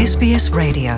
SBS Radio.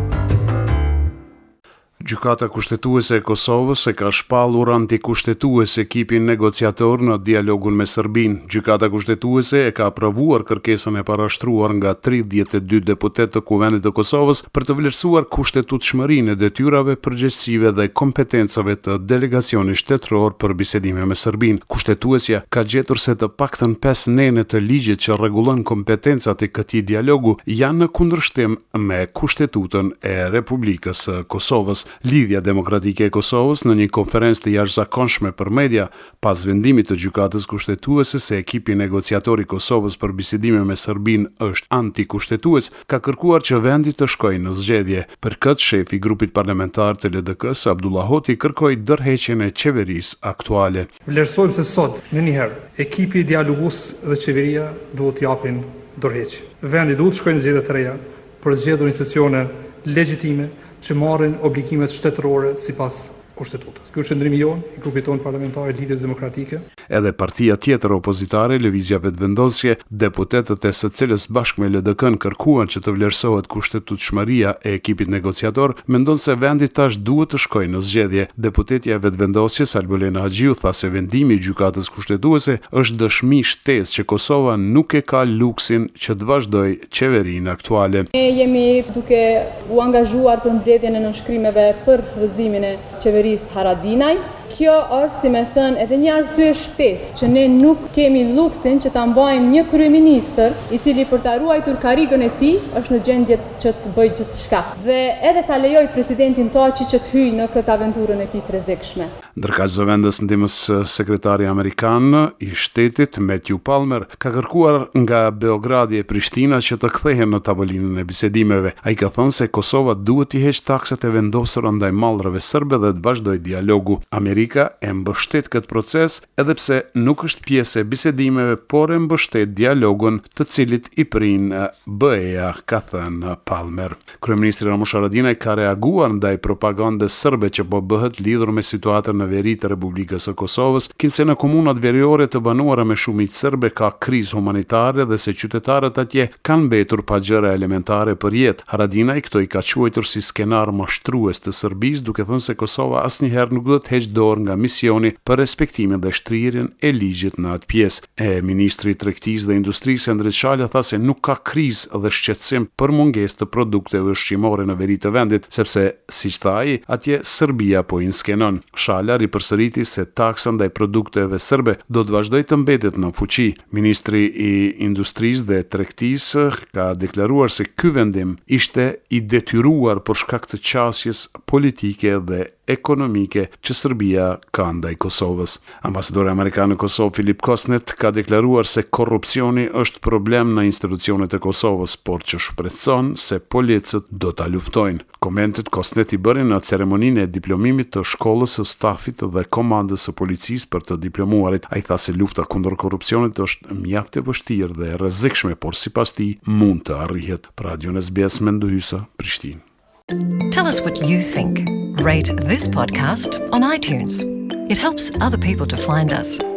Gjykata kushtetuese e Kosovës e ka shpallur antikushtetues ekipin negociator në dialogun me Serbinë. Gjykata kushtetuese e ka aprovuar kërkesën e parashtruar nga 32 deputet të Kuvendit të Kosovës për të vlerësuar kushtetutshmërinë e detyrave, përgjegjësive dhe kompetencave të delegacionit shtetëror për bisedime me Serbinë. Kushtetuesja ka gjetur se të paktën 5 nene të ligjit që rregullon kompetencat e këtij dialogu janë në kundërshtim me Kushtetutën e Republikës së Kosovës. Lidhja Demokratike e Kosovës në një konferencë të jashtëzakonshme për media pas vendimit të gjykatës kushtetuese se ekipi negociator i Kosovës për bisedime me Serbinë është antikushtetues, ka kërkuar që vendi të shkojë në zgjedhje. Për këtë, shefi i grupit parlamentar të LDK-s, Abdullah Hoti, kërkoi ndërheqjen e qeverisë aktuale. Vlerësojmë se sot, në një herë, ekipi dialogus dhe qeveria duhet t'japin ndërheqje. Vendi duhet të shkojë në zgjedhje të reja për zgjedhur institucione legjitime që marrin obligimet shtetërore sipas Kushtetutës. Ky është qëndrimi jon i grupit tonë parlamentar të Lidhjes Demokratike. Edhe partia tjetër opozitare, Lëvizja Vetëvendosje, deputetët e së cilës bashkë me LDK-n kërkuan që të vlerësohet kushtetutshmëria e ekipit negociator, mendon se vendi tash duhet të shkojë në zgjedhje. Deputetja e Vetëvendosjes, Albolena Haxhiu, tha se vendimi i gjykatës kushtetuese është dëshmi shtesë që Kosova nuk e ka luksin që të vazhdojë qeverinë aktuale. Ne jemi duke u angazhuar për mbledhjen e nënshkrimeve për rrëzimin e qeverisë Haradinaj. Kjo është, si me thënë, edhe një arsye shtesë që ne nuk kemi luksin që ta mbajmë një kryeministër i cili për ta ruajtur karrigën e tij është në gjendje që të bëjë gjithçka. Dhe edhe ta lejoj presidentin Taçi që të hyjë në këtë aventurën e tij të rrezikshme. Ndërkaq zëvendës ndihmës sekretari amerikan i shtetit Matthew Palmer ka kërkuar nga Beogradi e Prishtina që të kthehen në tavolinën e bisedimeve. Ai ka thënë se Kosova duhet të heqë taksat e vendosura ndaj mallrave serbe dhe të vazhdojë dialogu. Amerika e mbështet këtë proces edhe pse nuk është pjesë e bisedimeve, por e mbështet dialogun të cilit i prin BE-ja, ka thënë Palmer. Kryeministri Ramush Haradinaj ka reaguar ndaj propagandës serbe që po bëhet lidhur me situatën në veri të Republikës së Kosovës, kinse në komunat veriore të banuara me shumicë serbe ka krizë humanitare dhe se qytetarët atje kanë mbetur pa gjëra elementare për jetë. Haradinaj këto i ka quajtur si skenar mashtrues të Serbisë, duke thënë se Kosova asnjëherë nuk do të heqë dorë nga misioni për respektimin dhe shtrirjen e ligjit në atë pjesë. Ministri i Tregtisë dhe Industrisë Endrit Shala tha se nuk ka krizë dhe shqetësim për mungesë të produkteve ushqimore në veri të vendit, sepse siç tha ai, atje Serbia po i skenon. Shala ripërsëriti se taksa ndaj produkteve serbe do të vazhdojë të mbetet në fuqi. Ministri i Industrisë dhe Tregtisë ka deklaruar se ky vendim ishte i detyruar për shkak të qasjes politike dhe ekonomike që Serbia ka ndaj Kosovës. Ambasadori amerikan në Kosovë Filip Kosnet ka deklaruar se korrupsioni është problem në institucionet e Kosovës, por që shpreson se policët do ta luftojnë. Komentet Kosnet i bëri në ceremoninë e diplomimit të shkollës së stafit dhe komandës së policisë për të diplomuarit. Ai tha se lufta kundër korrupsionit është mjaft e vështirë dhe e rrezikshme, por sipas tij mund të arrihet. Për Radio SBS Mendo Hysa, Prishtinë. Tell us what you think. Rate this podcast on iTunes. It helps other people to find us.